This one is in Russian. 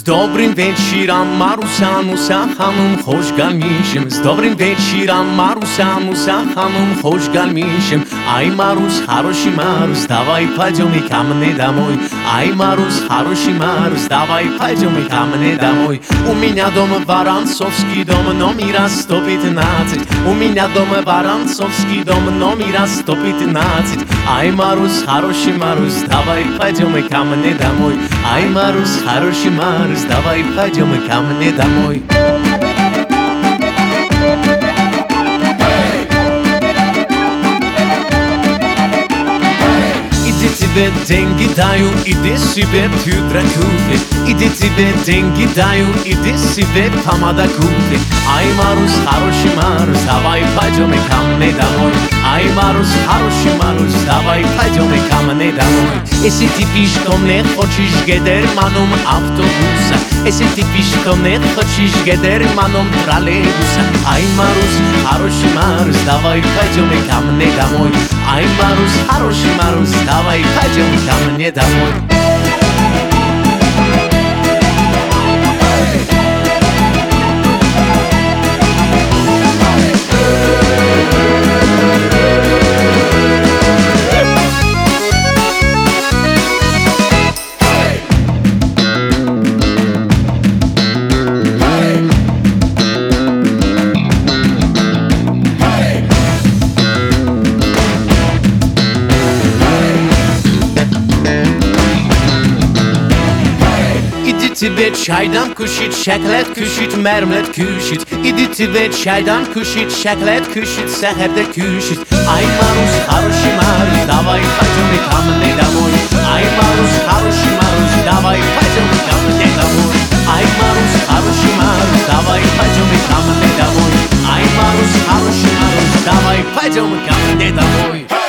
С добрым вечером, Маруся, Муся, ханум, хош галмишем. С добрым вечером, Маруся, Муся, ханум, хош галмишем. Ай, Марус, хороший Марус, давай пойдем и ко мне домой. Ай, Марус, хороший Марус, давай пойдем и ко мне домой. У меня дома Воронцовский дом, номер 115. У меня дома Воронцовский дом, номер 115. Ай, Марус, хороший Марус, давай пойдем и ко мне домой. Ай, Марус, хороший Марус, давай пойдем и ко мне домой. Иди тебе деньги даю, иди себе пудра купи. Иди тебе деньги даю, иди себе помада купи. Ай, Марус, хороший Марус, давай пойдем и ко мне домой. Ай, Марус, хороший Марус, давай пойдем и ко мне домой. Если ты пешком не хочешь, гедерманом автобуса. Если ты пешком не хочешь, гедерманом троллейбуса. Ай, Марус, хороший Марус, давай пойдем и ко мне домой. Ай, Марус, хороший Марус, давай пойдем ко мне домой. Тебе çaydan kuşit, şeklet kuşit, mermlet kuşit. İdi тебе çaydan kuşit, şeklet kuşit, seherde kuşit. Ay, Marus, хороший Marus, давай пойдем и ко мне домой. Ay, Marus, хороший Marus, давай пойдем и ко мне домой. Ay, Marus, хороший Marus, давай пойдем и ко мне домой. Ay, Marus, хороший Marus, давай пойдем и ко мне домой.